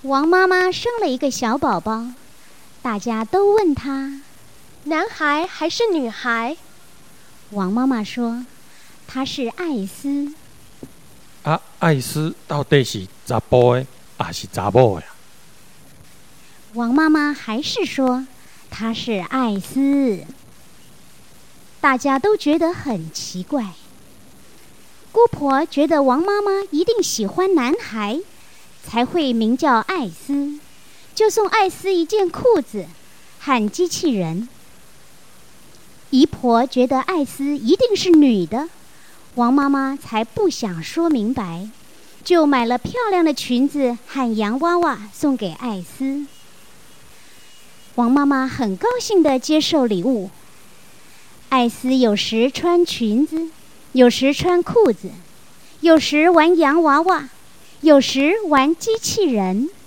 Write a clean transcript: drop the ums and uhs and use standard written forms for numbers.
王妈妈生了一个小宝宝，大家都问她， 男孩还是女孩？ 王妈妈说，他是艾斯。 艾斯到底是查甫的还是查某的？ 王妈妈还是说他是艾斯。大家都觉得很奇怪。姑婆觉得王妈妈一定喜欢男孩，才会名叫艾斯，就送艾斯一件裤子和机器人。姨婆觉得艾斯一定是女的，王妈妈才不想说明白，就买了漂亮的裙子和洋娃娃送给艾斯。王妈妈很高兴地接受礼物。艾斯有时穿裙子，有时穿裤子，有时玩洋娃娃，有时玩机器人。